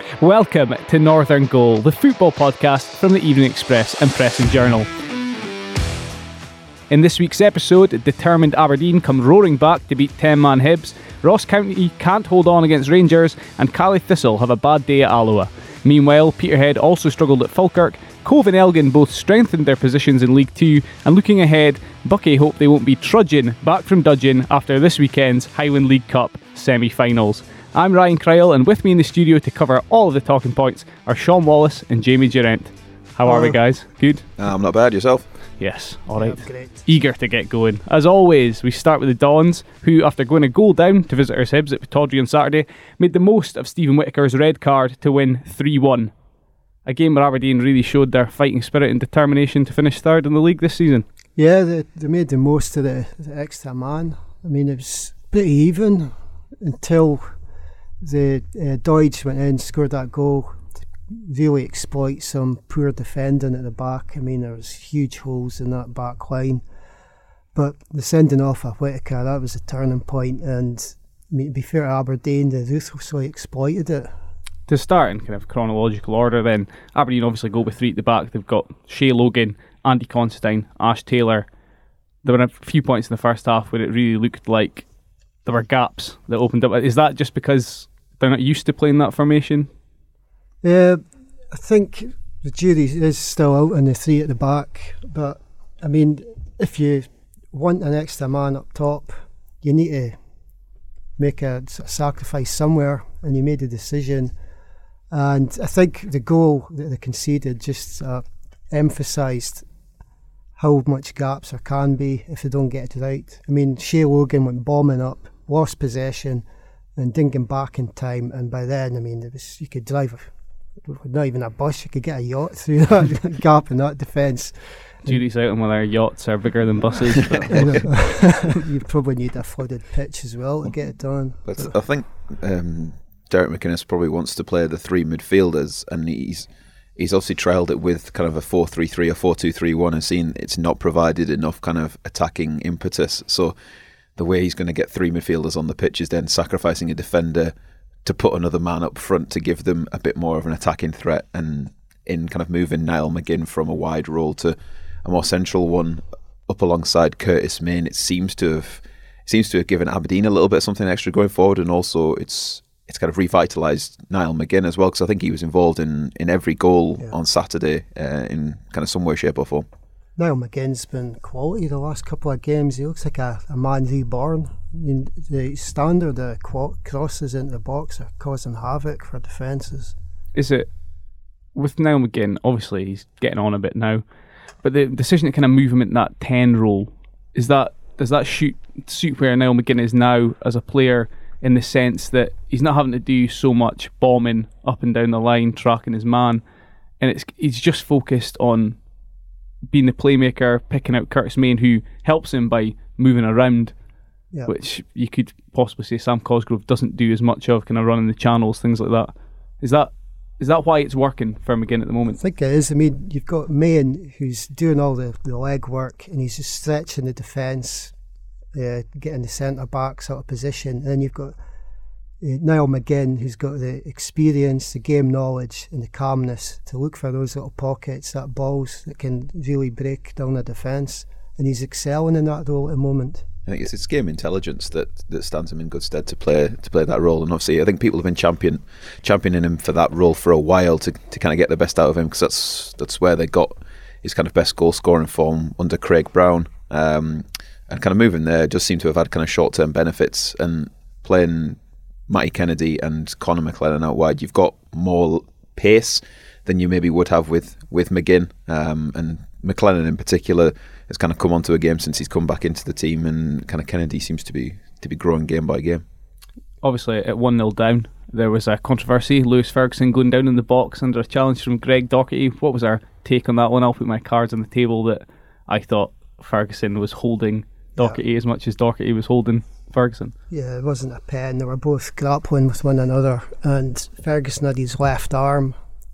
Welcome to Northern Goal, the football podcast from the Evening Express and Press and Journal. In this week's episode, determined Aberdeen come roaring back to beat 10-man Hibs, Ross County can't hold on against Rangers, and Caley Thistle have a bad day at Alloa. Meanwhile, Peterhead also struggled at Falkirk, Cove and Elgin both strengthened their positions in League 2, and looking ahead, Buckie hope they won't be trudging back from Dudgeon after this weekend's Highland League Cup semi-finals. I'm Ryan Cryle, and with me in the studio to cover all of the talking points are Sean Wallace and Jamie Durant. How are we, guys? Good? I'm not bad. Yourself? Yes, alright. Great. Eager to get going. As always, we start with the Dons, who, after going a goal down to visitors Hibs at Pittodrie on Saturday, made the most of Stephen Whittaker's red card to win 3-1. A game where Aberdeen really showed their fighting spirit and determination to finish third in the league this season. Yeah, they made the most of the extra man. I mean, it was pretty even until the Doidge went in, scored that goal to really exploit some poor defending at the back. I mean, there was huge holes in that back line. But the sending off of Whittaker, that was a turning point. And I mean, to be fair to Aberdeen, they ruthlessly exploited it. To start in kind of chronological order then, Aberdeen obviously go with three at the back. They've got Shea Logan, Andy Considine, Ash Taylor. There were a few points in the first half where it really looked like there were gaps that opened up. Is that just because they're not used to playing that formation? I think the jury is still out on the three at the back. But, I mean, if you want an extra man up top, you need to make a sacrifice somewhere, and you made a decision. And I think the goal that they conceded just emphasised how much gaps there can be if they don't get it right. I mean, Shea Logan went bombing up, lost possession, and didn't get back in time. And by then, I mean, you could drive, not even a bus, you could get a yacht through that gap in that defence. Jury's out on whether yachts are bigger than buses. You probably need a flooded pitch as well to get it done. But I think Derek McInnes probably wants to play the three midfielders, and he's obviously trialled it with kind of a 4-3-3 or 4-2-3-1 and seen it's not provided enough kind of attacking impetus. So the way he's going to get three midfielders on the pitch is then sacrificing a defender to put another man up front to give them a bit more of an attacking threat, and in kind of moving Niall McGinn from a wide role to a more central one up alongside Curtis Main. It seems to have given Aberdeen a little bit of something extra going forward, and also it's kind of revitalised Niall McGinn as well, because I think he was involved in every goal on Saturday in kind of some way, shape or form. Niall McGinn's been quality the last couple of games. He looks like a man reborn. I mean, the standard crosses into the box are causing havoc for defences. Is it, with Niall McGinn, obviously he's getting on a bit now, but the decision to kind of move him in that 10 role, does that suit where Niall McGinn is now as a player, in the sense that he's not having to do so much bombing up and down the line, tracking his man, and he's just focused on being the playmaker, picking out Curtis Main, who helps him by moving around, which you could possibly say Sam Cosgrove doesn't do as much of, kind of running the channels, things like that. Is that why it's working for McGinn at the moment? I think it is. I mean, you've got Main who's doing all the leg work, and he's just stretching the defence, getting the centre backs out of position, and then you've got Niall McGinn, who's got the experience, the game knowledge and the calmness to look for those little pockets, that balls that can really break down the defence, and he's excelling in that role at the moment. I think it's game intelligence that stands him in good stead to play that role, and obviously I think people have been championing him for that role for a while to kind of get the best out of him, because that's where they got his kind of best goal scoring form under Craig Brown. And kind of moving there just seemed to have had kind of short-term benefits, and playing Matty Kennedy and Conor McLennan out wide, you've got more pace than you maybe would have with McGinn, and McLennan in particular has kind of come onto a game since he's come back into the team, and kind of Kennedy seems to be growing game by game. Obviously at 1-0 down, there was a controversy, Lewis Ferguson going down in the box under a challenge from Greg Docherty. What was our take on that one? I'll put my cards on the table that I thought Ferguson was holding Docherty as much as Docherty was holding Ferguson. Yeah, it wasn't a pen. They were both grappling with one another, and Ferguson had his left arm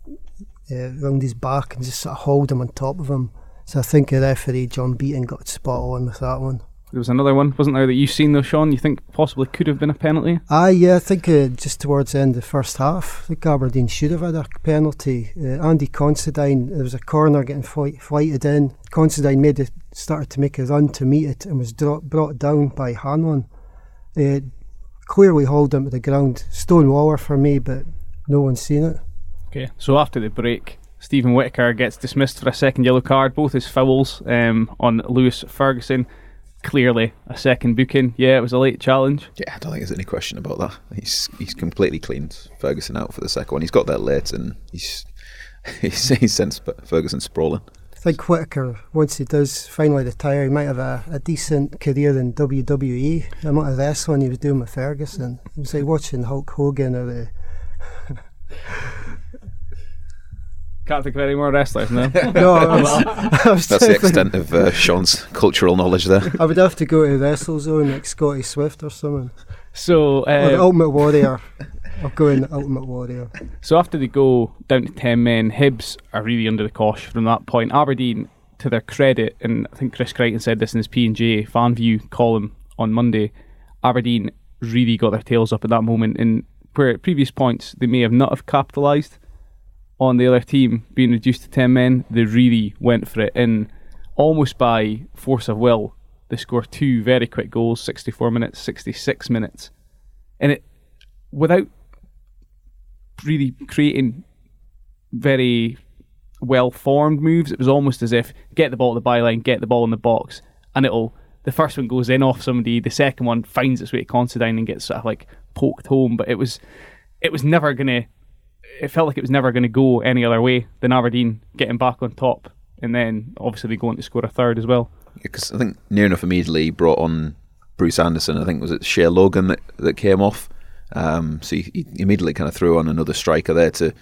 round his back and just sort of hold him on top of him. So I think the referee John Beaton got spot on with that one. There was another one, wasn't there, that you've seen though, Sean? You think possibly could have been a penalty? Yeah, I think just towards the end of the first half, I think Aberdeen should have had a penalty. Andy Considine, there was a corner getting flighted in. Considine started to make a run to meet it and was brought down by Hanlon. Clearly hauled him to the ground. Stonewaller for me, but no one's seen it. Okay, so after the break, Stephen Whittaker gets dismissed for a second yellow card. Both his fouls on Lewis Ferguson. Clearly a second booking. Yeah, it was a late challenge. Yeah, I don't think there's any question about that. He's completely cleaned Ferguson out for the second one. He's got there late and he's sent Ferguson sprawling. I think Whittaker, once he does finally retire, he might have a decent career in WWE. The amount of wrestling he was doing with Ferguson. It was like watching Hulk Hogan or the... Can't think of any more wrestlers, no? No, I was That's the extent of Sean's cultural knowledge there. I would have to go to WrestleZone like Scotty Swift or someone. So, or the Ultimate Warrior. I'll go in the Ultimate Warrior. So after they go down to 10 men, Hibs are really under the cosh from that point. Aberdeen, to their credit, and I think Chris Crichton said this in his P&J fan view column on Monday, Aberdeen really got their tails up at that moment, and where at previous points they may have not have capitalised on the other team being reduced to 10 men, they really went for it, and almost by force of will they scored two very quick goals, 64 minutes, 66 minutes, and it without really creating very well formed moves. It was almost as if get the ball at the byline, get the ball in the box, and the first one goes in off somebody, the second one finds its way to Considine and gets sort of like poked home, but it was never gonna, it felt like it was never going to go any other way than Aberdeen getting back on top, and then obviously they go on to score a third as well. Because I think near enough immediately brought on Bruce Anderson. I think was it Shea Logan that came off. So he immediately kind of threw on another striker there to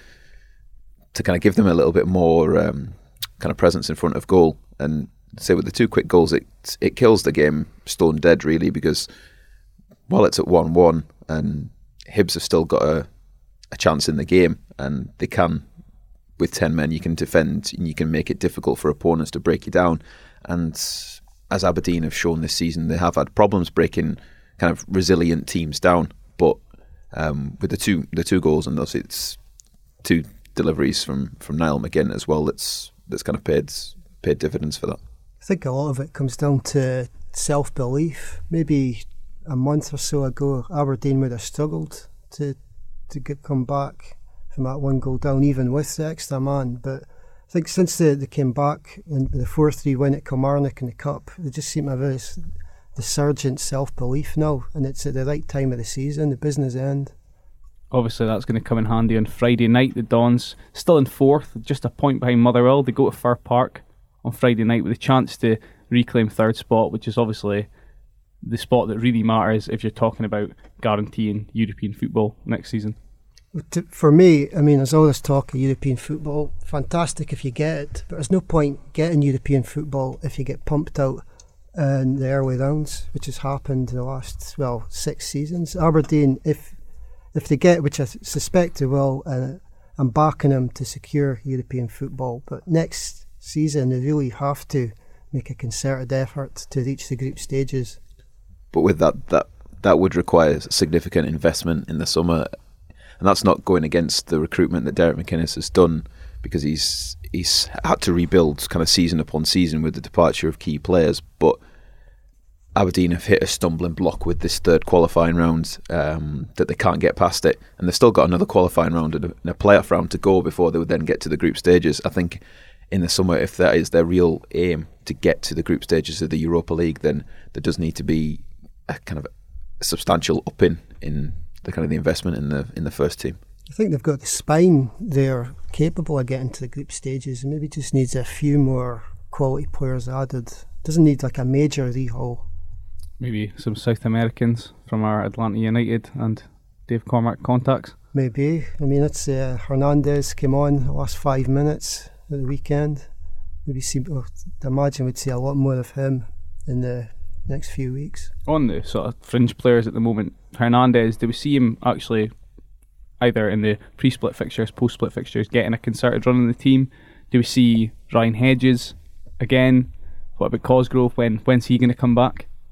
kind of give them a little bit more kind of presence in front of goal. And say with the two quick goals, it kills the game stone dead really, because while it's at 1-1 and Hibs have still got a chance in the game, and they can, with 10 men you can defend and you can make it difficult for opponents to break you down. And as Aberdeen have shown this season, they have had problems breaking kind of resilient teams down, but with the two goals, and thus it's two deliveries from Niall McGinn as well, that's kind of paid dividends for that. I think a lot of it comes down to self-belief. Maybe a month or so ago Aberdeen would have struggled to come back from that one goal down, even with the extra man. But I think since they came back in the 4-3 win at Kilmarnock in the Cup, they just seem to have this resurgent self-belief now, and it's at the right time of the season, the business end. Obviously that's going to come in handy on Friday night. The Dons still in fourth, just a point behind Motherwell. They go to Fir Park on Friday night with a chance to reclaim third spot, which is obviously the spot that really matters if you're talking about guaranteeing European football next season. For me, I mean, there's all this talk of European football. Fantastic if you get it, but there's no point getting European football if you get pumped out in the early rounds, which has happened in the last 6 seasons. Aberdeen, if they get, which I suspect they will, I'm backing them to secure European football. But next season, they really have to make a concerted effort to reach the group stages. But with that would require significant investment in the summer, and that's not going against the recruitment that Derek McInnes has done, because he's had to rebuild kind of season upon season with the departure of key players. But Aberdeen have hit a stumbling block with this third qualifying round, that they can't get past it, and they've still got another qualifying round and a playoff round to go before they would then get to the group stages. I think in the summer, if that is their real aim to get to the group stages of the Europa League, then there does need to be a kind of a substantial upping in the kind of the investment in the first team. I think they've got the spine there capable of getting to the group stages, and maybe just needs a few more quality players added. Doesn't need like a major rehaul. Maybe some South Americans from our Atlanta United and Dave Cormack contacts. Maybe. I mean, it's Hernandez came on the last 5 minutes at the weekend. Maybe I imagine we'd see a lot more of him in the next few weeks. On the sort of fringe players at the moment, Hernandez, do we see him actually either in the pre-split fixtures, post-split fixtures, getting a concerted run in the team? Do we see Ryan Hedges again? What about Cosgrove? When's he going to come back?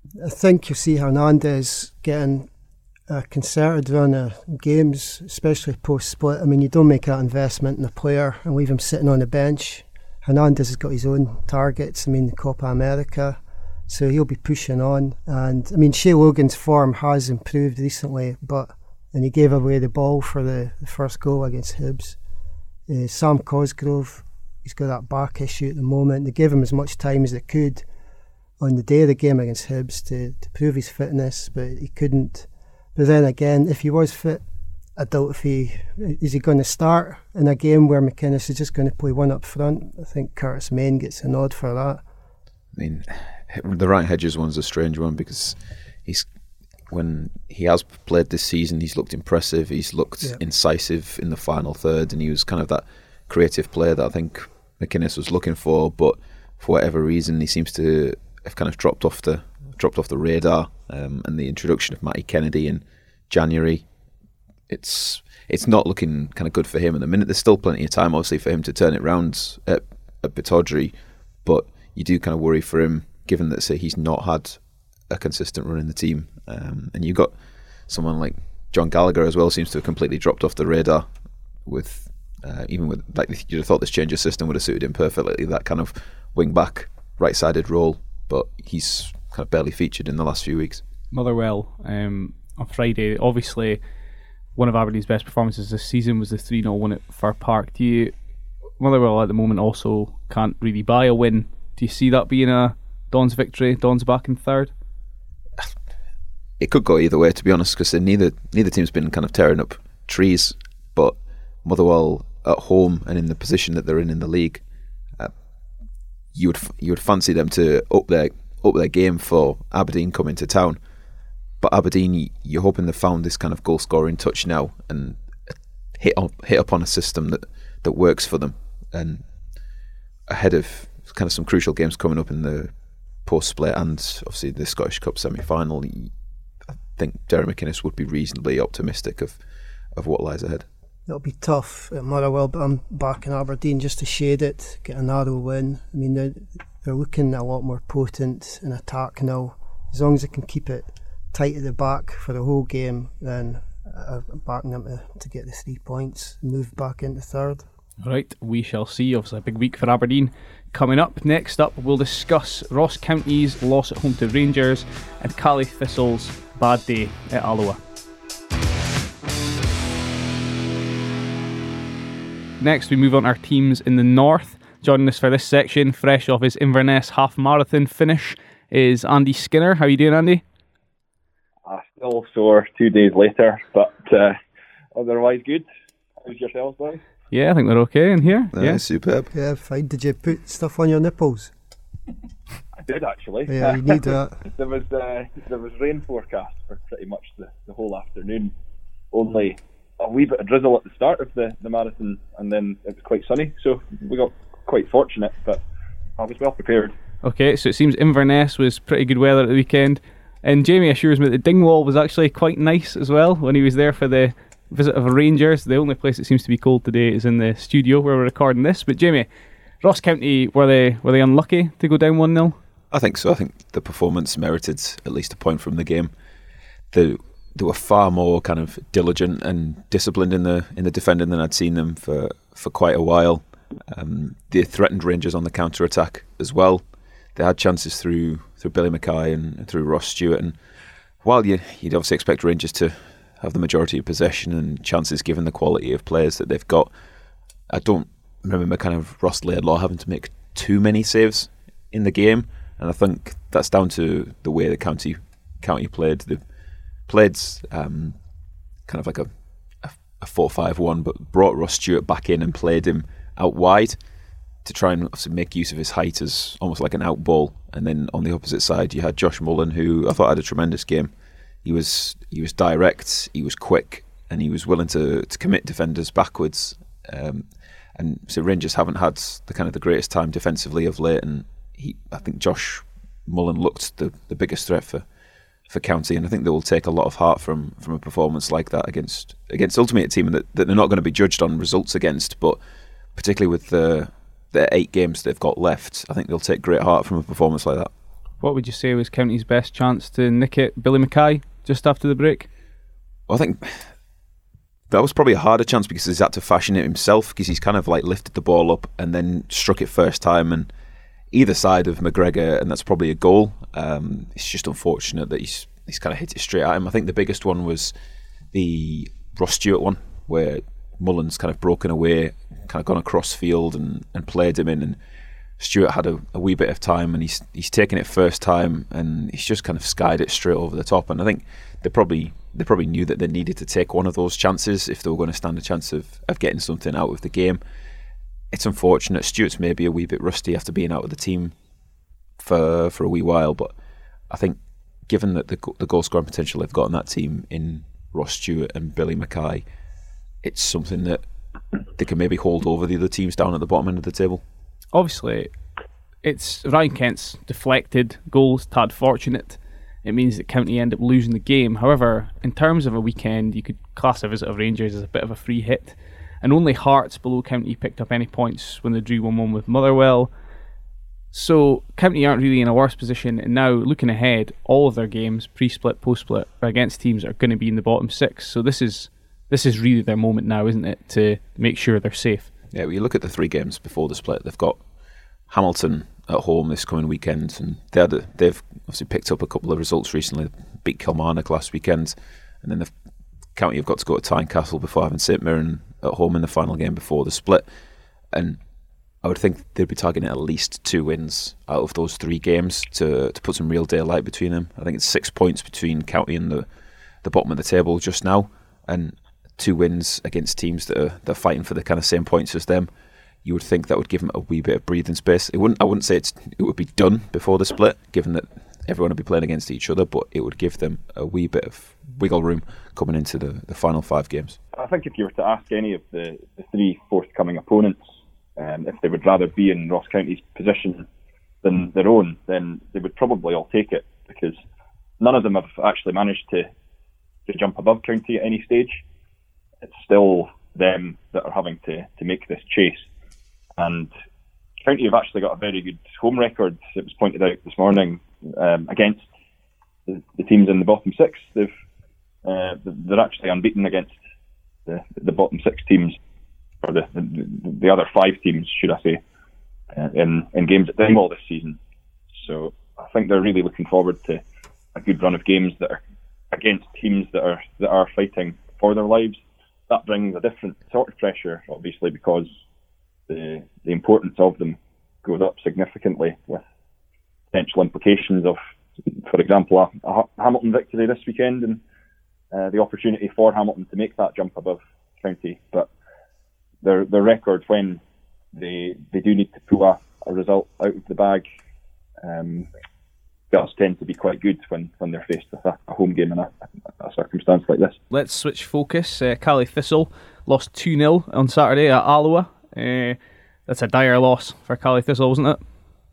I think you see Hernandez getting a concerted run of games, especially post-split. I mean, you don't make that investment in a player and leave him sitting on the bench. Hernandez has got his own targets. I mean, Copa America, so he'll be pushing on. And I mean, Shea Logan's form has improved recently, and he gave away the ball for the first goal against Hibs. Sam Cosgrove, he's got that back issue at the moment. They gave him as much time as they could on the day of the game against Hibs to prove his fitness, but he couldn't. But then again, if he was fit, I doubt if is he going to start in a game where McInnes is just going to play one up front. I think Curtis Main gets a nod for that. I mean, the Ryan Hedges one's a strange one because when he has played this season, he's looked impressive, he's looked incisive in the final third, and he was kind of that creative player that I think McInnes was looking for, but for whatever reason he seems to have kind of dropped off the radar, and the introduction of Matty Kennedy in January, it's not looking kind of good for him at the minute. There's still plenty of time obviously for him to turn it round at Pittodrie, but you do kind of worry for him given that, say, he's not had a consistent run in the team, and you've got someone like John Gallagher as well, seems to have completely dropped off the radar with even with, like, you'd have thought this change of system would have suited him perfectly, that kind of wing back right-sided role, but he's kind of barely featured in the last few weeks. Motherwell on Friday, obviously one of Aberdeen's best performances this season was the 3-0 win at Fir Park. Motherwell at the moment also can't really buy a win. Do you see that being a Don's victory? Don's back in third? It could go either way, to be honest, because neither team's been kind of tearing up trees, but Motherwell at home and in the position that they're in the league, you would fancy them to up their game for Aberdeen coming to town. But Aberdeen, you're hoping they've found this kind of goal scoring touch now and hit upon a system that works for them, and ahead of kind of some crucial games coming up in the post-split and obviously the Scottish Cup semi-final, I think Derek McInnes would be reasonably optimistic of what lies ahead. It'll be tough at Motherwell, but I'm back in Aberdeen just to shade it, get a narrow win. I mean, they're looking a lot more potent in attack now. As long as they can keep it tight at the back for the whole game, then I'm backing them to get the 3 points, move back into third. Right, we shall see. Obviously a big week for Aberdeen. Coming up, next up, we'll discuss Ross County's loss at home to Rangers and Caley Thistle's bad day at Alloa. Next, we move on to our teams in the north. Joining us for this section, fresh off his Inverness half marathon finish, is Andy Skinner. How are you doing, Andy? Still sore 2 days later, but otherwise good. How's yourselves, boys? Yeah, I think they're okay in here. Yeah, superb. Yeah, fine. Did you put stuff on your nipples? I did, actually. Yeah, you need that. There was rain forecast for pretty much the whole afternoon. Only a wee bit of drizzle at the start of the marathon, and then it was quite sunny, so we got quite fortunate, but I was well prepared. Okay, so it seems Inverness was pretty good weather at the weekend, and Jamie assures me that Dingwall was actually quite nice as well when he was there for the visit of Rangers. The only place that seems to be cold today is in the studio where we're recording this. But Jamie, Ross County, were they unlucky to go down 1-0? I think so. I think the performance merited at least a point from the game. They were far more kind of diligent and disciplined in the defending than I'd seen them for quite a while. They threatened Rangers on the counter attack as well. They had chances through Billy Mackay and through Ross Stewart, and while you'd obviously expect Rangers to have the majority of possession and chances given the quality of players that they've got, I don't remember kind of Ross Laidlaw having to make too many saves in the game, and I think that's down to the way the county played. They played kind of like a 4-5-1, but brought Ross Stewart back in and played him out wide to try and obviously make use of his height as almost like an out ball. And then on the opposite side, you had Josh Mullen, who I thought had a tremendous game. He was direct, he was quick, and he was willing to commit defenders backwards. And so Rangers haven't had the greatest time defensively of late, and I think Josh Mullen looked the biggest threat for County, and I think they will take a lot of heart from a performance like that against ultimately a team that they're not going to be judged on results against, but particularly with the 8 games they've got left, I think they'll take great heart from a performance like that. What would you say was County's best chance to nick it? Billy Mackay, just after the break? Well, I think that was probably a harder chance because he's had to fashion it himself, because he's kind of like lifted the ball up and then struck it first time, and either side of McGregor, and that's probably a goal. It's just unfortunate that he's kind of hit it straight at him. I think the biggest one was the Ross Stewart one, where Mullins kind of broken away, kind of gone across field and played him in, and Stewart had a wee bit of time, and he's taken it first time, and he's just kind of skied it straight over the top. And I think they probably knew that they needed to take one of those chances if they were going to stand a chance of getting something out of the game. It's unfortunate. Stewart's maybe a wee bit rusty after being out of the team for a wee while, but I think given that the goal scoring potential they've got in that team in Ross Stewart and Billy Mackay, it's something that they can maybe hold over the other teams down at the bottom end of the table. Obviously, it's Ryan Kent's deflected goals, tad fortunate. It means that County end up losing the game. However, in terms of a weekend, you could class a visit of Rangers as a bit of a free hit. And only Hearts below County picked up any points when they drew 1-1 with Motherwell. So County aren't really in a worse position, and now looking ahead, all of their games, pre-split, post-split, against teams are going to be in the bottom six. So this is really their moment now, isn't it, to make sure they're safe? Yeah, well, you look at the 3 games before the split. They've got Hamilton at home this coming weekend, and they've obviously picked up a couple of results recently. They beat Kilmarnock last weekend, and then the County have got to go to Tynecastle before having St Mirren at home in the final game before the split. And I would think they'd be targeting at least 2 wins out of those 3 games to put some real daylight between them. I think it's 6 points between County and the bottom of the table just now, and 2 wins against teams that are fighting for the kind of same points as them. You would think that would give them a wee bit of breathing space. I wouldn't say it would be done before the split, given that everyone would be playing against each other, but it would give them a wee bit of wiggle room coming into the final 5 games. I think if you were to ask any of the 3 forthcoming opponents if they would rather be in Ross County's position than their own, then they would probably all take it, because none of them have actually managed to jump above County at any stage. It's still them that are having to make this chase. And County have actually got a very good home record. It was pointed out this morning against the teams in the bottom 6. They're actually unbeaten against the bottom 6 teams, or the other 5 teams, should I say, in games at Dingwall this season. So I think they're really looking forward to a good run of games that are against teams that are fighting for their lives. That brings a different sort of pressure, obviously, because the importance of them goes up significantly, with potential implications of, for example, a Hamilton victory this weekend, and the opportunity for Hamilton to make that jump above County. But their record when they do need to pull a result out of the bag does tend to be quite good when they're faced with a home game in a circumstance like this. Let's switch focus. Caley Thistle lost 2-0 on Saturday at Alloa. That's a dire loss for Caley Thistle, wasn't it?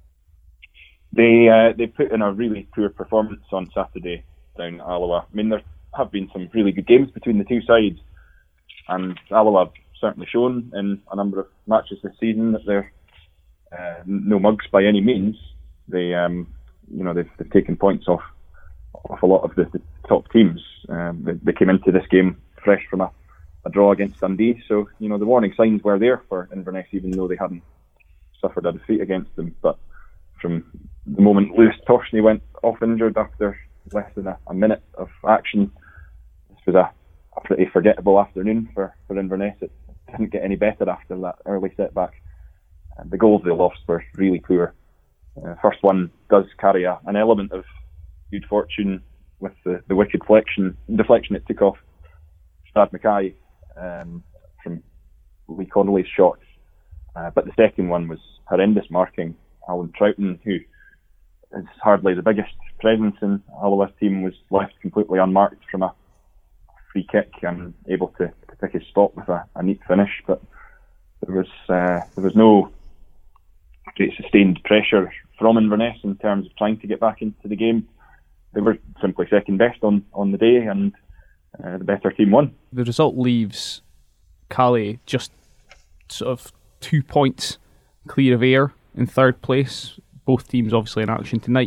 They put in a really poor performance on Saturday down at Alloa. I mean, there have been some really good games between the two sides, and Alloa have certainly shown in a number of matches this season that they're no mugs by any means. They've taken points off a lot of the top teams. They came into this game fresh from a draw against Dundee, so the warning signs were there for Inverness, even though they hadn't suffered a defeat against them. But from the moment Lewis Torshney went off injured after less than a minute of action, this was a pretty forgettable afternoon for Inverness. It didn't get any better after that early setback. The goals they lost were really poor. First one does carry an element of good fortune with the wicked deflection it took off Brad Mackay from Lee Connolly's shot. But the second one was horrendous marking. Alan Troughton, who is hardly the biggest presence in Alloa's team, was left completely unmarked from a free kick and able to pick his spot with a neat finish. But there was no great sustained pressure from Inverness in terms of trying to get back into the game. They were simply second best on the day, and the better team won. The result leaves Caley just sort of 2 points clear of Ayr in third place. Both teams obviously in action tonight.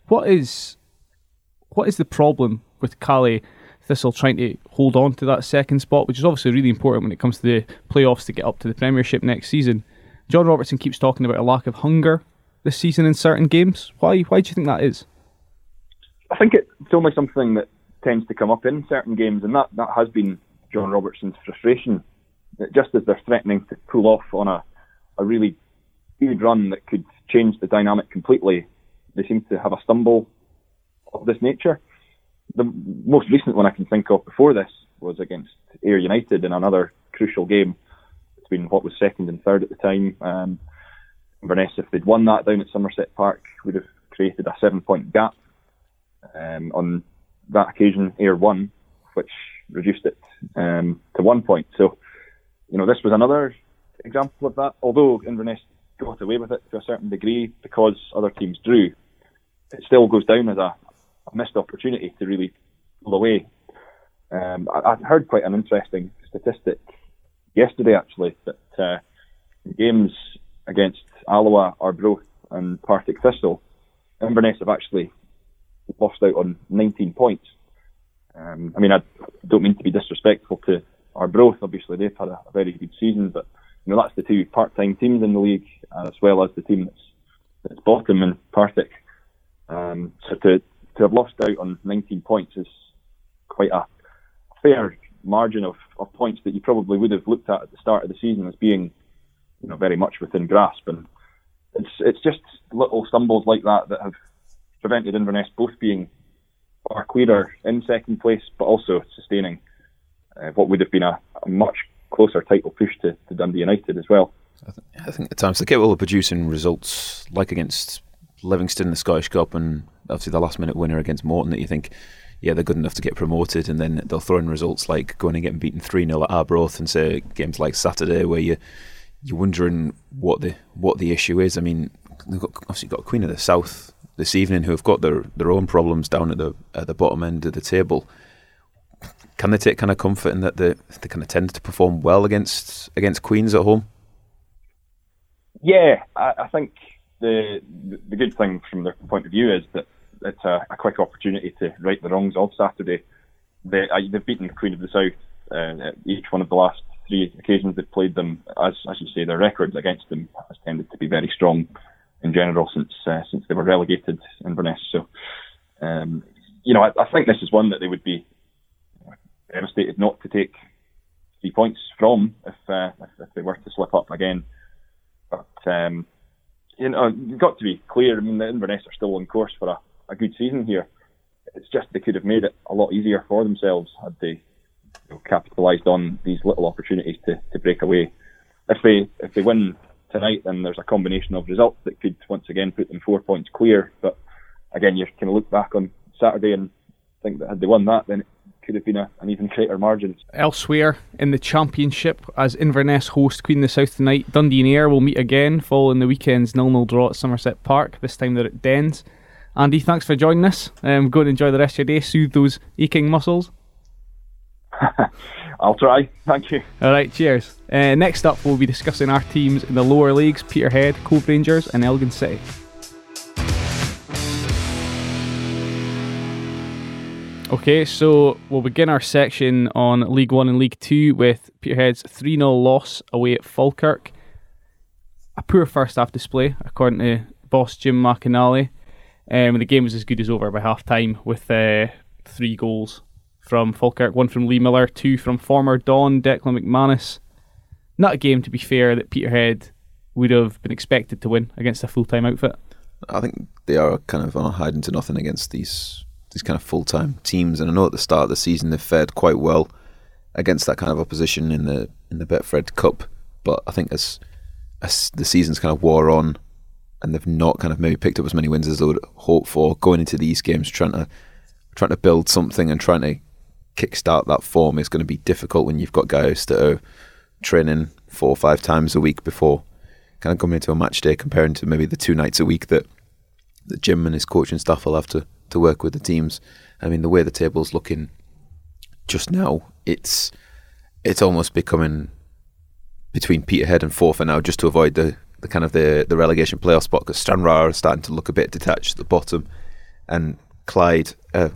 What is the problem with Calais Thistle trying to hold on to that second spot, which is obviously really important when it comes to the playoffs to get up to the Premiership next season? John Robertson keeps talking about a lack of hunger this season in certain games. Why do you think that is? I think it's only something that tends to come up in certain games, and that has been John Robertson's frustration. That just as they're threatening to pull off on a really good run that could change the dynamic completely, they seem to have a stumble of this nature. The most recent one I can think of before this was against Ayr United in another crucial game between what was second and third at the time. Inverness, if they'd won that down at Somerset Park, would have created a 7-point gap. On that occasion, Ayr won, which reduced it to 1 point. So, this was another example of that. Although Inverness got away with it to a certain degree because other teams drew, it still goes down as a missed opportunity to really pull away. I heard quite an interesting statistic yesterday, actually, that games against Alloa, Arbroath and Partick Thistle, Inverness have actually lost out on 19 points. I don't mean to be disrespectful to Arbroath. Obviously, they've had a very good season, but that's the two part-time teams in the league, as well as the team that's bottom in Partick. So to have lost out on 19 points is quite a fair margin of points that you probably would have looked at the start of the season as being, very much within grasp. And it's just little stumbles like that have prevented Inverness both being far clearer in second place, but also sustaining what would have been a much closer title push to Dundee United as well. I think at times they get well producing results like against Livingston in the Scottish Cup and obviously the last minute winner against Morton that you think, yeah, they're good enough to get promoted, and then they'll throw in results like going and getting beaten 3-0 at Arbroath, and say games like Saturday where you're wondering what the issue is. I mean, they've obviously got Queen of the South this evening who have got their own problems down at the bottom end of the table. Can they take kind of comfort in that they kind of tend to perform well against Queens at home? Yeah, I think the good thing from their point of view is that it's a quick opportunity to right the wrongs of Saturday. They've beaten Queen of the South at each one of the last 3 occasions they've played them. As you say, their records against them has tended to be very strong in general since they were relegated, Inverness. So, I think this is one that they would be devastated not to take 3 points from if they were to slip up again. But you've got to be clear. I mean, the Inverness are still on course for a good season here. It's just they could have made it a lot easier for themselves had they capitalised on these little opportunities to break away. If they win tonight, then there's a combination of results that could once again put them 4 points clear. But again, you can look back on Saturday and think that had they won that, then it could have been an even greater margin. Elsewhere in the Championship, as Inverness host Queen of the South tonight, Dundee and Ayr will meet again following the weekend's 0-0 draw at Somerset Park. This time they're at Dens. Andy, thanks for joining us. Go and enjoy the rest of your day. Soothe those aching muscles. I'll try. Thank you. Alright, cheers. Next up, we'll be discussing our teams in the lower leagues: Peterhead, Cove Rangers and Elgin City. Okay, so we'll begin our section on League 1 and League 2 with Peterhead's 3-0 loss away at Falkirk. A poor first half display, according to boss Jim McInally. The game was as good as over by half time with 3 goals from Falkirk, 1 from Lee Miller, 2 from former Don Declan McManus. Not a game, to be fair, that Peterhead would have been expected to win against a full-time outfit. I think they are kind of hiding to nothing against these kind of full-time teams, and I know at the start of the season they've fared quite well against that kind of opposition in the Betfred Cup, but I think as the season's kind of wore on and they've not kind of maybe picked up as many wins as they would hope for going into these games, trying to build something and trying to kickstart that form is going to be difficult when you've got guys that are training 4 or 5 times a week before kind of coming into a match day, comparing to maybe the 2 nights a week that Jim and his coaching staff will have to work with the teams. I mean, the way the table's looking just now, it's almost becoming between Peterhead and Forfar now, just to avoid the kind of the relegation playoff spot, because Stranraer are starting to look a bit detached at the bottom, and Clyde have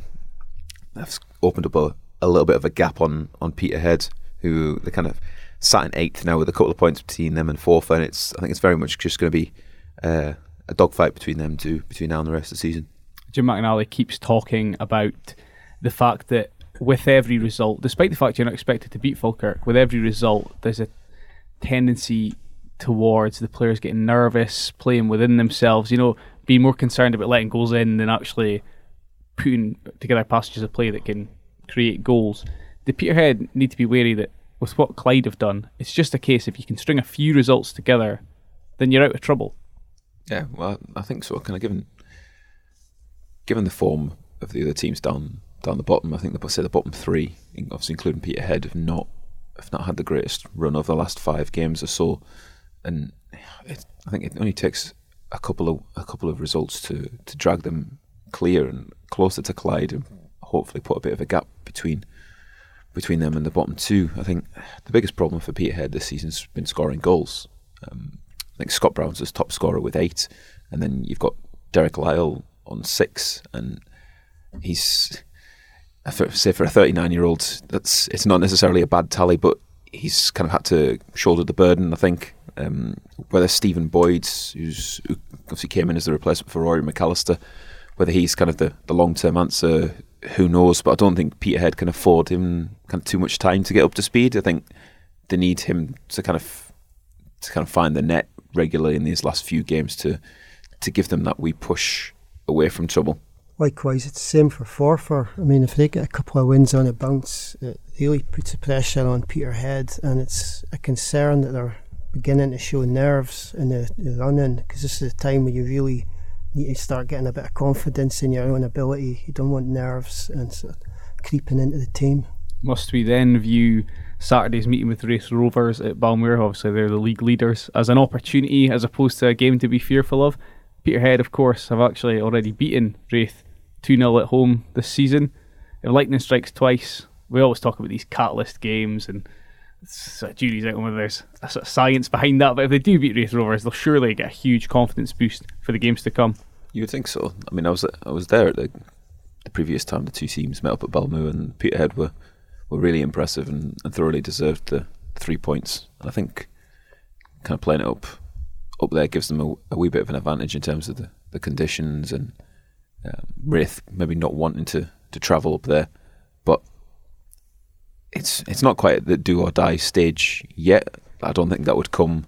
opened up a little bit of a gap on Peterhead, who they kind of sat in 8th now with a couple of points between them and 4th, and I think it's very much just going to be a dogfight between them two between now and the rest of the season. Jim McInally keeps talking about the fact that with every result, despite the fact you're not expected to beat Falkirk, with every result there's a tendency towards the players getting nervous, playing within themselves, being more concerned about letting goals in than actually putting together passages of play that can create goals. The Peterhead need to be wary that with what Clyde have done, it's just a case if you can string a few results together, then you're out of trouble. Yeah, well, I think so. Kind of given the form of the other teams down the bottom, I think the bottom 3, obviously including Peterhead, have not had the greatest run of the last 5 games or so, and I think it only takes a couple of results to drag them clear and closer to Clyde, and hopefully put a bit of a gap between them and the bottom 2. I think the biggest problem for Peterhead this season's been scoring goals. I think Scott Brown's his top scorer with 8, and then you've got Derek Lyle on 6, and he's, for a 39-year-old, it's not necessarily a bad tally, but he's kind of had to shoulder the burden, I think. Whether Stephen Boyd, who obviously came in as the replacement for Rory McAllister, whether he's kind of the long-term answer, who knows? But I don't think Peterhead can afford him kind of too much time to get up to speed. I think they need him to kind of find the net regularly in these last few games to give them that wee push away from trouble. Likewise, it's the same for Forfar. I mean, if they get a couple of wins on a bounce, it really puts the pressure on Peterhead, and it's a concern that they're beginning to show nerves in the run-in, because this is the time where you really need to start getting a bit of confidence in your own ability. You don't want nerves and sort of creeping into the team. Must we then view Saturday's meeting with Raith Rovers at Balmuir, obviously they're the league leaders, as an opportunity as opposed to a game to be fearful of? Peterhead, of course, have actually already beaten Raith 2-0 at home this season. If lightning strikes twice, we always talk about these catalyst games, and jury's out on whether there's a sort of science behind that, but if they do beat Raith Rovers, they'll surely get a huge confidence boost for the games to come. You would think so. I mean, I was there at the previous time the two teams met up at Balmuir, and Peterhead were really impressive and thoroughly deserved the 3 points. And I think kind of playing it up there gives them a wee bit of an advantage in terms of the conditions, and Raith maybe not wanting to travel up there, but it's not quite the do or die stage yet. I don't think that would come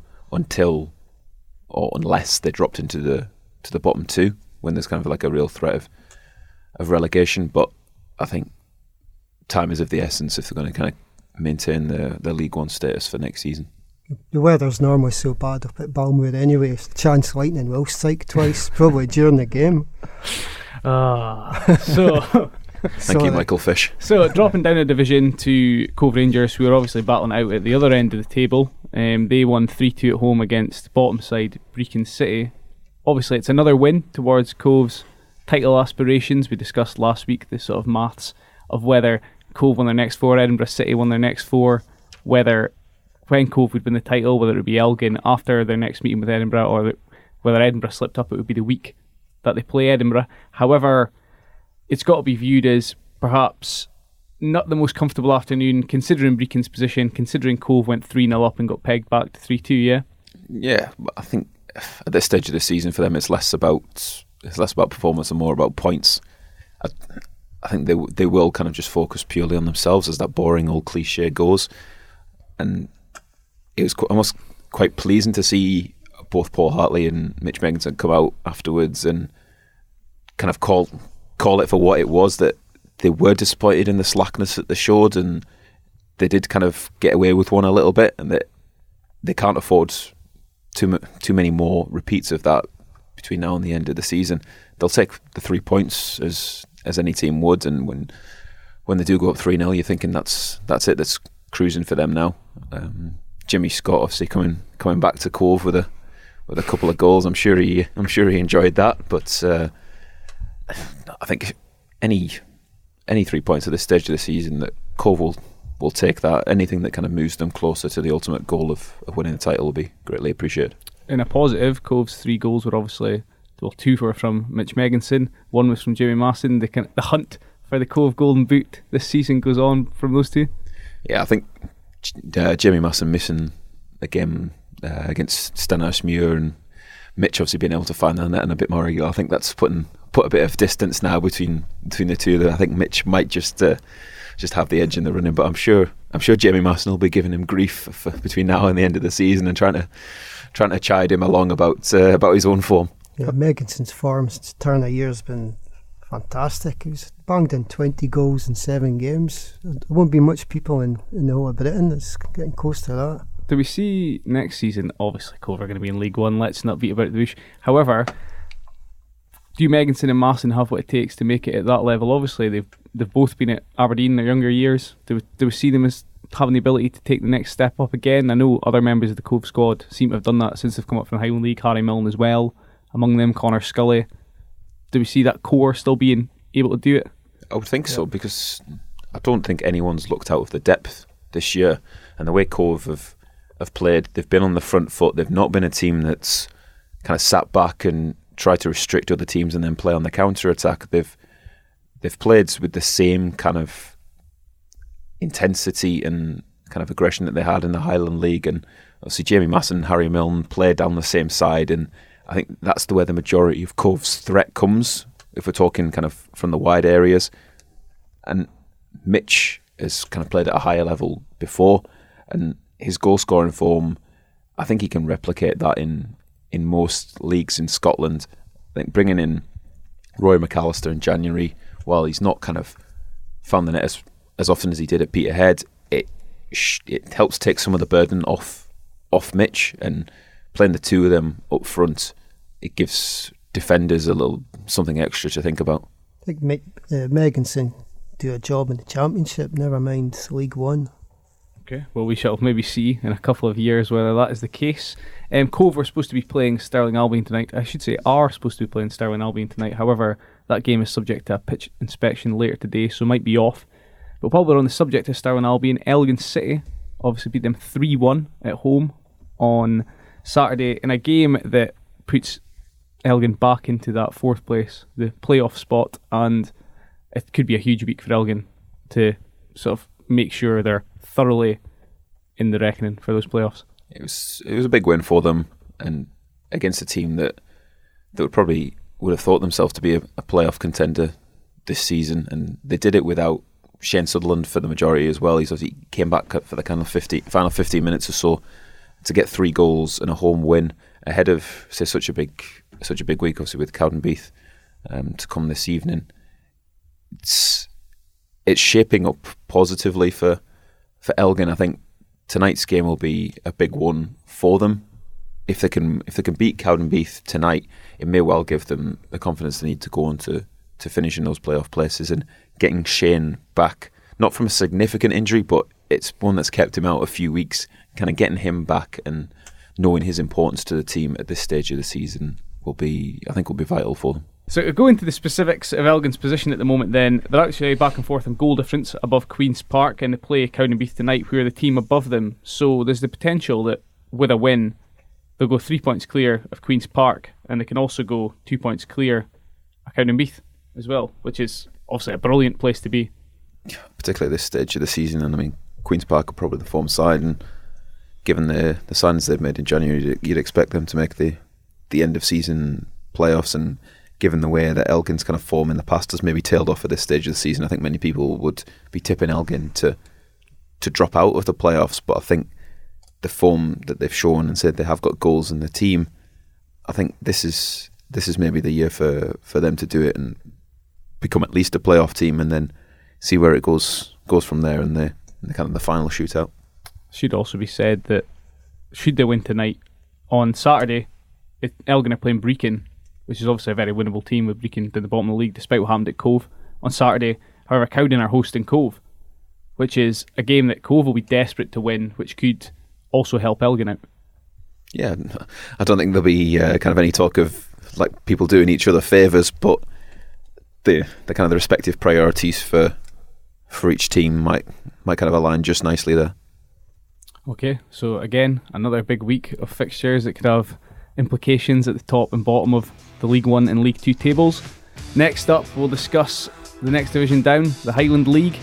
unless they dropped into the bottom 2, when there's kind of like a real threat of relegation. But I think time is of the essence if they're going to kind of maintain their League One status for next season. The weather's normally so bad up at Balmuir anyway. Chance lightning will strike twice, probably during the game. Thank you, Michael Fish. So, dropping down a division to Cove Rangers, who are obviously battling out at the other end of the table. They won 3-2 at home against bottom side Brechin City. Obviously, it's another win towards Cove's title aspirations. We discussed last week the sort of maths of whether Cove won their next 4, Edinburgh City won their next 4, whether when Cove would win the title, whether it would be Elgin after their next meeting with Edinburgh, or whether Edinburgh slipped up, it would be the week that they play Edinburgh. However, it's got to be viewed as perhaps not the most comfortable afternoon, considering Brechin's position, considering Cove went 3-0 up and got pegged back to 3-2, yeah? Yeah, I think at this stage of the season for them, it's less about performance and more about points. I think they will kind of just focus purely on themselves, as that boring old cliche goes. And it was almost quite pleasing to see both Paul Hartley and Mitch Megginson come out afterwards and kind of call it for what it was, that they were disappointed in the slackness that they showed, and they did kind of get away with one a little bit, and that they can't afford too many more repeats of that between now and the end of the season. They'll take the 3 points as any team would, and when they do go up 3-0, you're thinking that's it, that's cruising for them now. Jimmy Scott obviously coming back to Cove with a couple of goals. I'm sure he enjoyed that, but I think any 3 points at this stage of the season, that Cove will take that. Anything that kind of moves them closer to the ultimate goal of winning the title will be greatly appreciated. In a positive, Cove's 3 goals were obviously Well, 2 were from Mitch Megginson, 1 was from Jamie Masson. The hunt for the Cove Golden Boot this season goes on from those 2. Yeah, I think Jamie Masson missing the game against Stenhousemuir, and Mitch obviously being able to find the net and a bit more regular. I think that's put a bit of distance now between the two. I think Mitch might just have the edge in the running, but I'm sure Jamie Masson will be giving him grief between now and the end of the season and trying to chide him along about his own form. Yeah, Megginson's form since turn of year has been fantastic. He's banged in 20 goals in 7 games. There won't be much people in the whole of Britain that's getting close to that. Do we see next season, obviously Cove are going to be in League One, let's not beat about the bush. However, do Megginson and Masson have what it takes to make it at that level? Obviously they've both been at Aberdeen in their younger years. Do we see them as having the ability to take the next step up again? I know other members of the Cove squad seem to have done that since they've come up from the Highland League. Harry Milne as well, among them Connor Scully. Do we see that core still being able to do it? I would think so, because I don't think anyone's looked out of the depth this year, and the way Cove have played, they've been on the front foot. They've not been a team that's kind of sat back and tried to restrict other teams and then play on the counter attack. They've played with the same kind of intensity and kind of aggression that they had in the Highland League, and obviously Jamie Masson and Harry Milne play down the same side, and I think that's where the majority of Cove's threat comes, if we're talking kind of from the wide areas. And Mitch has kind of played at a higher level before, and his goal scoring form, I think he can replicate that in most leagues in Scotland. I think bringing in Roy McAllister in January, while he's not kind of found the net as often as he did at Peterhead, it helps take some of the burden off Mitch, and playing the two of them up front, it gives defenders a little something extra to think about. I think Megginson do a job in the Championship, never mind League One. Okay, well, we shall maybe see in a couple of years whether that is the case. Cove are supposed to be playing Stirling Albion tonight. I should say are supposed to be playing Stirling Albion tonight. However, that game is subject to a pitch inspection later today, so might be off. But while we're on the subject of Stirling Albion, Elgin City obviously beat them 3-1 at home on Saturday in a game that puts Elgin back into that 4th place, the playoff spot, and it could be a huge week for Elgin to sort of make sure they're thoroughly in the reckoning for those playoffs. It was a big win for them, and against a team that would have thought themselves to be a playoff contender this season, and they did it without Shane Sutherland for the majority as well. He came back for the kind of final 15 minutes or so to get 3 goals and a home win ahead of such a big week, obviously with Cowdenbeath to come this evening. It's shaping up positively for Elgin. I think tonight's game will be a big one for them. If they can beat Cowdenbeath tonight, it may well give them the confidence they need to go on to finish in those playoff places, and getting Shane back, not from a significant injury, but it's one that's kept him out a few weeks, kind of getting him back and knowing his importance to the team at this stage of the season will be vital for them. So to go into the specifics of Elgin's position at the moment then, they're actually back and forth in goal difference above Queen's Park, and they play Cowdenbeath tonight, who are the team above them. So there's the potential that with a win they'll go 3 points clear of Queen's Park, and they can also go 2 points clear of Cowdenbeath as well, which is obviously a brilliant place to be. Particularly at this stage of the season, and I mean Queen's Park are probably the form side, and given the signings they've made in January, you'd expect them to make the end of season playoffs, and given the way that Elgin's kind of form in the past has maybe tailed off at this stage of the season, I think many people would be tipping Elgin to drop out of the playoffs. But I think the form that they've shown and said they have got goals in the team, I think this is maybe the year for them to do it and become at least a playoff team, and then see where it goes from there in the kind of the final shootout. Should also be said that should they win tonight, on Saturday Elgin are playing Brechin, which is obviously a very winnable team, with Brechin at the bottom of the league despite what happened at Cove on Saturday. However, Cowden are hosting Cove, which is a game that Cove will be desperate to win, which could also help Elgin out. Yeah, I don't think there'll be kind of any talk of like people doing each other favours, but the kind of the respective priorities for each team might kind of align just nicely there. Okay, so again, another big week of fixtures that could have implications at the top and bottom of the League 1 and League 2 tables. Next up, we'll discuss the next division down, the Highland League.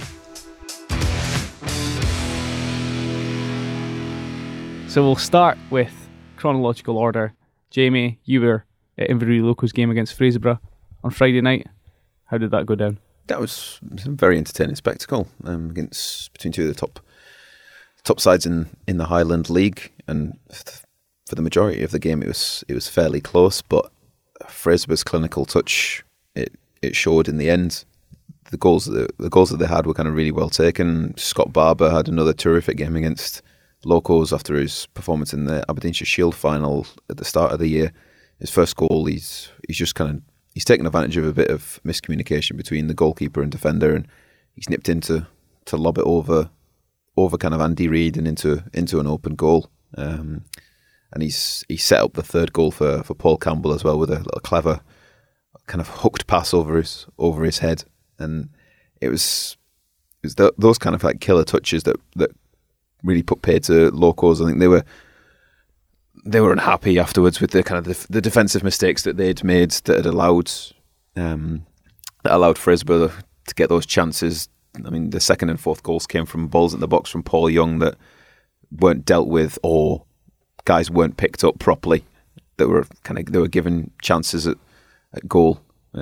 So we'll start with chronological order. Jamie, you were at Inverurie Locos game against Fraserburgh on Friday night. How did that go down? That was a very entertaining spectacle against between two of the top sides in the Highland League, and for the majority of the game it was fairly close. But Fraserburgh's clinical touch it showed in the end. The goals that they had were kind of really well taken. Scott Barber had another terrific game against Locos after his performance in the Aberdeenshire Shield final at the start of the year. His first goal, he's taken advantage of a bit of miscommunication between the goalkeeper and defender, and he's nipped in to lob it over kind of Andy Reid and into an open goal. And he's set up the third goal for Paul Campbell as well with a little clever kind of hooked pass over his head. And it was those kind of like killer touches that really put pay to Locos. I think they were unhappy afterwards with the kind of the defensive mistakes that they'd made that had allowed Fraserburgh to get those chances. I mean, the second and fourth goals came from balls in the box from Paul Young that weren't dealt with, or guys weren't picked up properly. They were given chances at goal.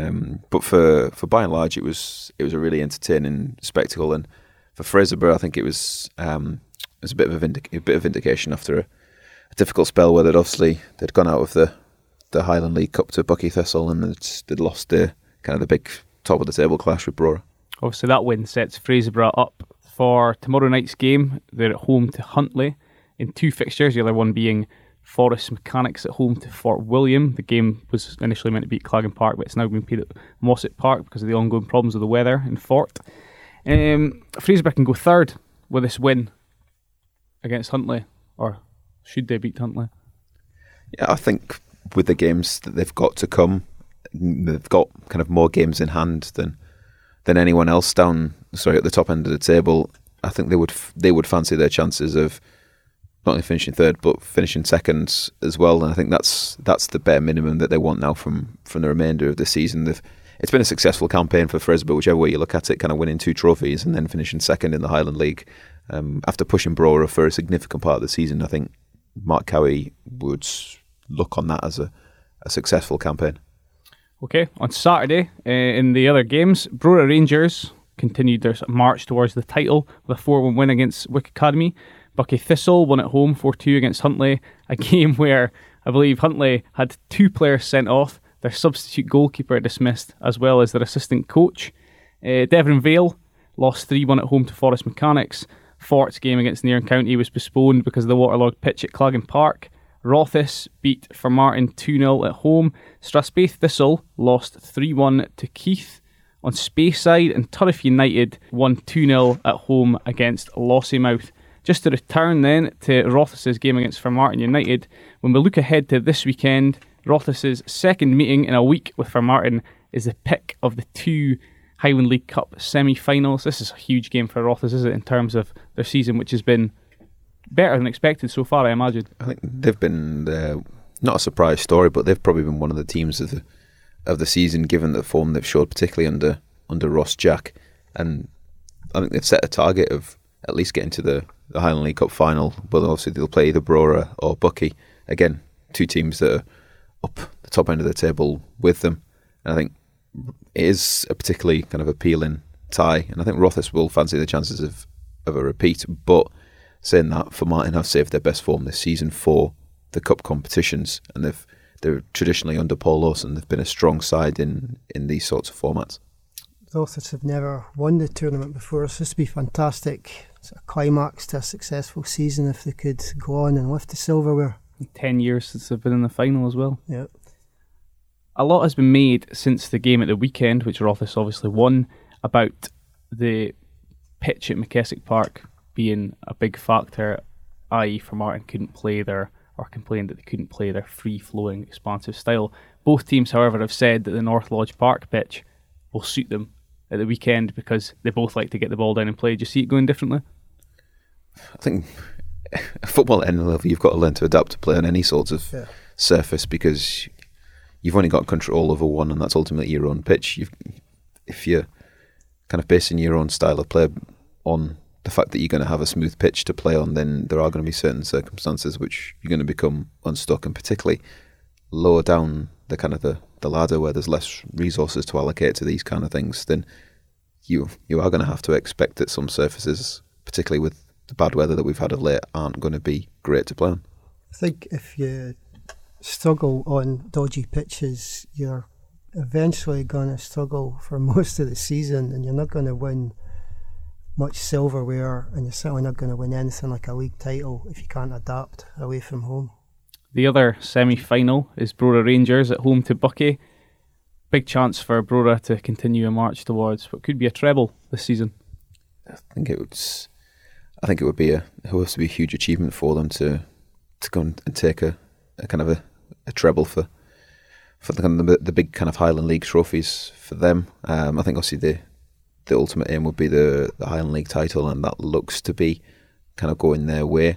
But for by and large, it was a really entertaining spectacle. And for Fraserburgh, I think it was a bit of a vindication after a difficult spell where they'd gone out of the Highland League Cup to Buckie Thistle, and they'd lost the big top of the table clash with Brora. Obviously, that win sets Fraserburgh up for tomorrow night's game. They're at home to Huntly in two fixtures, the other one being Forest Mechanics at home to Fort William. The game was initially meant to be at Clagan Park, but it's now been played at Mossett Park because of the ongoing problems with the weather in Fort. Fraserburgh can go third with this win against Huntly, or should they beat Huntly? Yeah, I think with the games that they've got to come, they've got kind of more games in hand than anyone else at the top end of the table. I think they would fancy their chances of not only finishing third but finishing second as well. And I think that's the bare minimum that they want now from the remainder of the season. It's been a successful campaign for Fraserburgh, whichever way you look at it, kind of winning 2 trophies and then finishing second in the Highland League. After pushing Brora for a significant part of the season, I think Mark Cowie would look on that as a successful campaign. Okay, on Saturday, in the other games, Brora Rangers continued their march towards the title with a 4-1 win against Wick Academy. Buckie Thistle won at home 4-2 against Huntly, a game where I believe Huntly had 2 players sent off, their substitute goalkeeper dismissed, as well as their assistant coach. Devon Vale lost 3-1 at home to Forest Mechanics. Fort's game against Nairn County was postponed because of the waterlogged pitch at Clagan Park. Rothes beat Formartine 2-0 at home. Strathspey Thistle lost 3-1 to Keith on Speyside, and Turriff United won 2-0 at home against Lossiemouth. Just to return then to Rothes' game against Formartine United, when we look ahead to this weekend, Rothes' second meeting in a week with Formartine is the pick of the 2 Highland League Cup semi-finals. This is a huge game for Rothes, is it, in terms of their season, which has been better than expected so far, I imagine. I think they've been not a surprise story, but they've probably been one of the teams of the season, given the form they've showed, particularly under Ross Jack. And I think they've set a target of at least getting to the Highland League Cup final, but obviously they'll play either Brora or Buckie. Again, 2 teams that are up the top end of the table with them. And I think it is a particularly kind of appealing tie, and I think Rothes will fancy the chances of a repeat. But saying that, Formartine have saved their best form this season for the cup competitions, and they're traditionally under Paul Lawson. They've been a strong side in these sorts of formats. Rothes have never won the tournament before, so this would be fantastic. It's a climax to a successful season if they could go on and lift the silverware. 10 years since they've been in the final as well. Yeah. A lot has been made since the game at the weekend, which Rothes obviously won, about the pitch at McKessick Park being a big factor, i.e. Formartine complained that they couldn't play their free-flowing, expansive style. Both teams, however, have said that the North Lodge Park pitch will suit them at the weekend because they both like to get the ball down and play. Do you see it going differently? I think football at any level, you've got to learn to adapt to play on any sorts of surface, because you've only got control over one, and that's ultimately your own pitch. If you're kind of basing your own style of play on the fact that you're going to have a smooth pitch to play on, then there are going to be certain circumstances which you're going to become unstuck, and particularly lower down the kind of the ladder where there's less resources to allocate to these kind of things, then you are going to have to expect that some surfaces, particularly with the bad weather that we've had of late, aren't going to be great to play on. I think if you struggle on dodgy pitches, you're eventually going to struggle for most of the season, and you're not going to win much silverware, and you're certainly not going to win anything like a league title if you can't adapt away from home. The other semi-final is Brora Rangers at home to Buckie. Big chance for Brora to continue a march towards what could be a treble this season. I think it would be it has to be a huge achievement for them to go and take a kind of a treble for the big kind of Highland League trophies for them. I think obviously the ultimate aim would be the Highland League title, and that looks to be kind of going their way.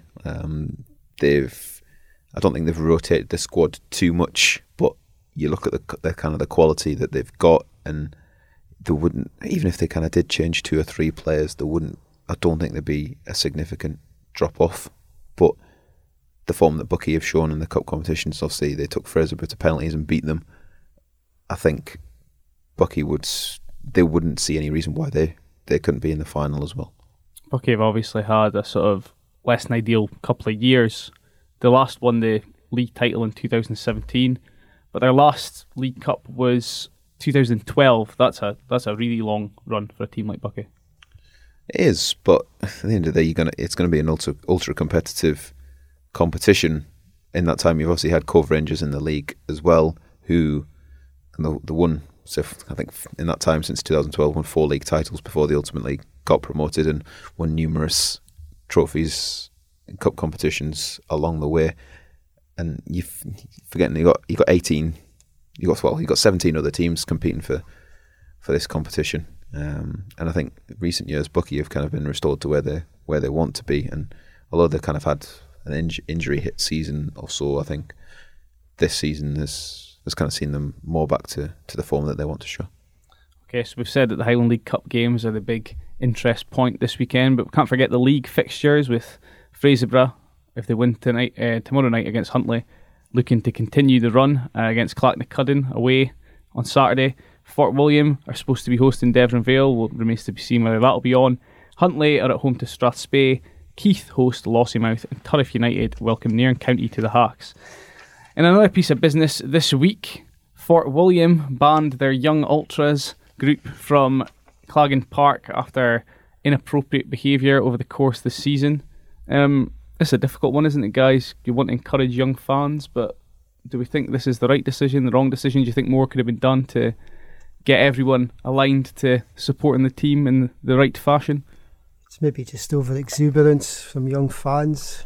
I don't think they've rotated the squad too much, but you look at the kind of the quality that they've got, and they wouldn't, even if they kind of did change 2 or 3 players, I don't think there'd be a significant drop off. But the form that Buckie have shown in the cup competitions, obviously they took Fraserburgh to penalties and beat them. I think Buckie wouldn't see any reason why they couldn't be in the final as well. Buckie have obviously had a sort of less than ideal couple of years. They last won the league title in 2017, but their last League Cup was 2012. That's a really long run for a team like Buckie. It is, but at the end of the day, it's going to be an ultra competitive competition. In that time, you've obviously had Cove Rangers in the league as well, who the won. So I think in that time since 2012, won 4 league titles before they ultimately got promoted, and won numerous trophies in cup competitions along the way. And you forgetting you got 18, you got 17 other teams competing for this competition. And I think recent years Buckie have kind of been restored to where they want to be. And although they've kind of had an injury hit season or so, I think this season has kind of seen them more back to the form that they want to show. Okay, so we've said that the Highland League Cup games are the big interest point this weekend, but we can't forget the league fixtures with Fraserburgh, if they win tomorrow night against Huntly, looking to continue the run against Clacknacuddin away on Saturday. Fort William are supposed to be hosting Devon Vale. Well, remains to be seen whether that'll be on. Huntly are at home to Strathspey. Keith host Lossiemouth, and Turriff United welcome Nairn County to the Hawks. In another piece of business this week, Fort William banned their young ultras group from Clagan Park after inappropriate behaviour over the course of the season. It's a difficult one, isn't it, guys? You want to encourage young fans, but do we think this is the right decision, the wrong decision? Do you think more could have been done to get everyone aligned to supporting the team in the right fashion? It's maybe just over exuberance from young fans.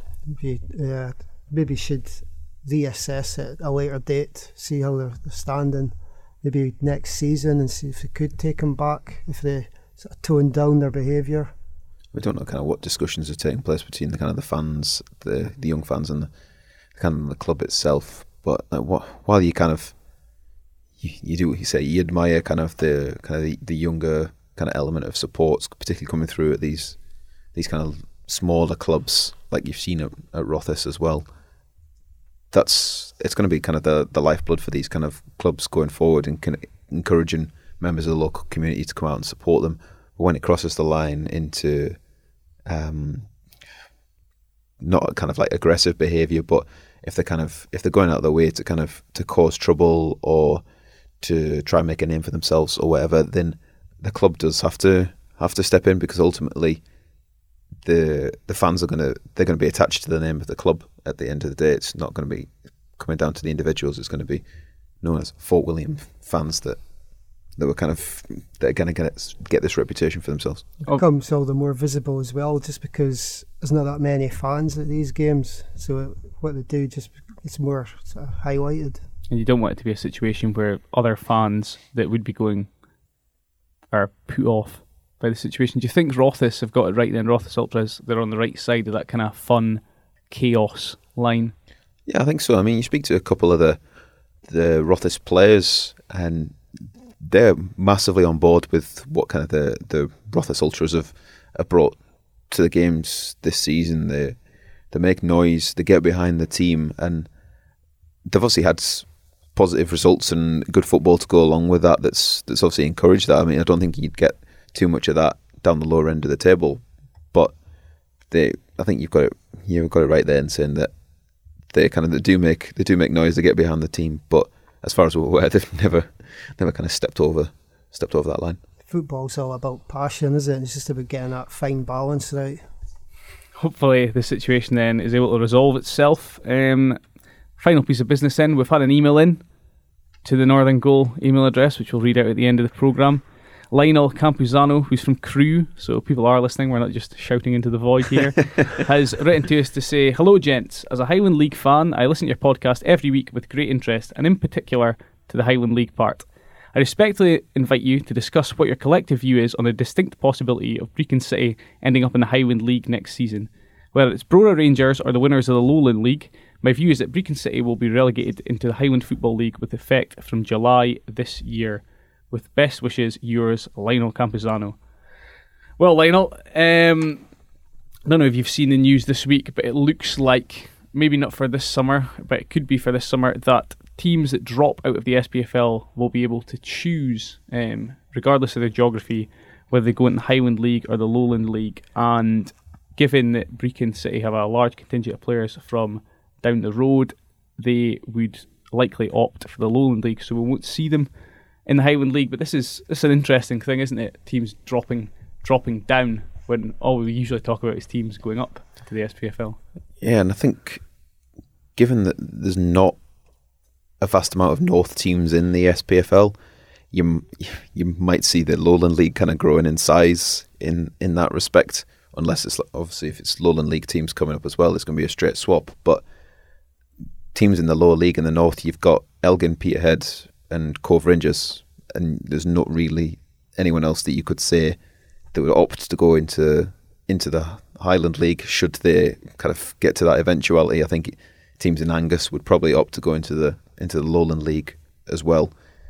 Maybe should reassess it at a later date, see how they're standing, maybe next season, and see if they could take them back, if they sort of tone down their behaviour. We don't know kind of what discussions are taking place between the kind of the fans, the young fans, and the kind of the club itself. But while you kind of you do what you say, you admire kind of the younger kind of element of support, particularly coming through at these kind of smaller clubs like you've seen at Rothes as well. It's going to be kind of the lifeblood for these kind of clubs going forward, and kind of encouraging members of the local community to come out and support them. But when it crosses the line into not kind of like aggressive behaviour, but if they're going out of their way to cause trouble or to try and make a name for themselves or whatever, then the club does have to step in, because ultimately the fans are going to be attached to the name of the club. At the end of the day, it's not going to be coming down to the individuals. It's going to be known as Fort William fans that are going to get this reputation for themselves. It becomes all the more visible as well, just because there's not that many fans at these games. So what they do just it's more sort of highlighted. And you don't want it to be a situation where other fans that would be going are put off by the situation. Do you think Rothes have got it right then? Rothes Ultras, they're on the right side of that kind of fun chaos line? Yeah, I think so. I mean, you speak to a couple of the Rothes players, and they're massively on board with what kind of the Rothes Ultras have brought to the games this season. They make noise, they get behind the team, and they've obviously had positive results and good football to go along with that. That's obviously encouraged that. I mean, I don't think you'd get too much of that down the lower end of the table, but I think you've got it right there in saying that they do make noise, they get behind the team, but as far as we're aware, they've never kind of stepped over that line. Football's all about passion, isn't it? It's just about getting that fine balance right. Hopefully the situation then is able to resolve itself. Final piece of business then, we've had an email in to the Northern Goal email address, which we'll read out at the end of the programme. Lionel Campuzano, who's from Crewe, so people are listening, we're not just shouting into the void here, has written to us to say, "Hello gents, as a Highland League fan, I listen to your podcast every week with great interest, and in particular to the Highland League part. I respectfully invite you to discuss what your collective view is on the distinct possibility of Brechin City ending up in the Highland League next season. Whether it's Brora Rangers or the winners of the Lowland League, my view is that Brechin City will be relegated into the Highland Football League with effect from July this year. With best wishes, yours, Lionel Campuzano." Well, Lionel, I don't know if you've seen the news this week, but it looks like, maybe not for this summer, but it could be for this summer, that teams that drop out of the SPFL will be able to choose, regardless of their geography, whether they go in the Highland League or the Lowland League. And given that Brechin City have a large contingent of players from down the road, they would likely opt for the Lowland League, so we won't see them in the Highland League. But this is an interesting thing, isn't it? Teams dropping down when all we usually talk about is teams going up to the SPFL. Yeah, and I think given that there's not a vast amount of North teams in the SPFL, you might see the Lowland League kind of growing in size in that respect, unless it's obviously if it's Lowland League teams coming up as well, it's going to be a straight swap. But teams in the lower league in the North, you've got Elgin, Peterhead and Cove Rangers, and there's not really anyone else that you could say that would opt to go into the Highland League should they kind of get to that eventuality. I think teams in Angus would probably opt to go into the Lowland League as well.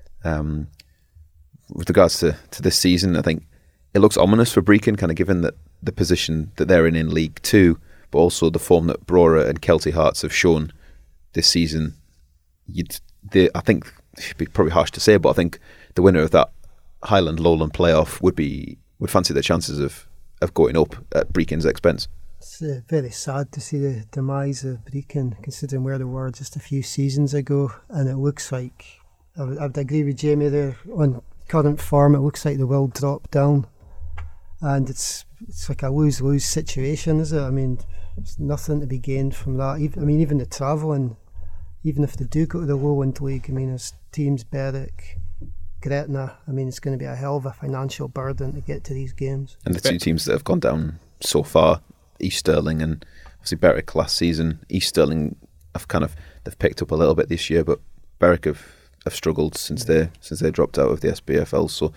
With regards to this season, I think it looks ominous for Brechin, kind of given that the position that they're in League 2, but also the form that Brora and Kelty Hearts have shown this season. I think it'd be probably harsh to say, but I think the winner of that Highland Lowland playoff would fancy their chances of going up at Brechin's expense. It's very sad to see the demise of Brechin, considering where they were just a few seasons ago, and it looks like, I would agree with Jamie there, on current form it looks like they will drop down, and it's like a lose-lose situation, is it? I mean, there's nothing to be gained from that. Even the travelling, even if they do go to the Lowland League, I mean, there's teams, Berwick, Gretna, I mean, it's going to be a hell of a financial burden to get to these games. And the two teams that have gone down so far, East Stirling and obviously Berwick last season. East Stirling they've picked up a little bit this year, but Berwick have struggled since they dropped out of the SPFL. So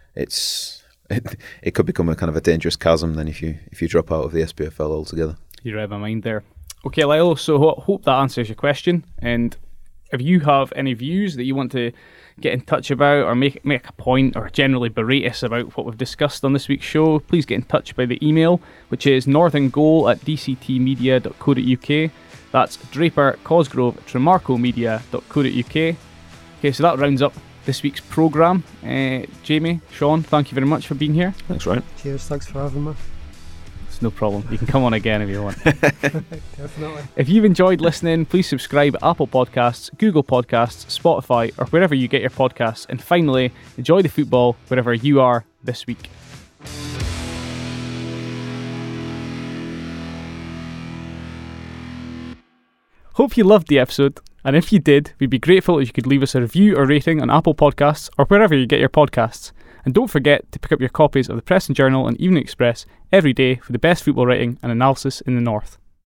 it could become a kind of a dangerous chasm then if you drop out of the SPFL altogether. You read my mind there. Okay, Lyle, so hope that answers your question. And if you have any views that you want to get in touch about or make a point or generally berate us about what we've discussed on this week's show, please get in touch by the email, which is northerngoal@dctmedia.co.uk. That's Draper Cosgrove Tremarcomedia.co.uk. Okay, so that rounds up this week's programme. Jamie, Sean, thank you very much for being here. Thanks, Ryan. Cheers, thanks for having me. It's no problem. You can come on again if you want. Definitely. If you've enjoyed listening, please subscribe at Apple Podcasts, Google Podcasts, Spotify, or wherever you get your podcasts. And finally, enjoy the football wherever you are this week. Hope you loved the episode, and if you did, we'd be grateful if you could leave us a review or rating on Apple Podcasts or wherever you get your podcasts. And don't forget to pick up your copies of the Press and Journal and Evening Express every day for the best football writing and analysis in the North.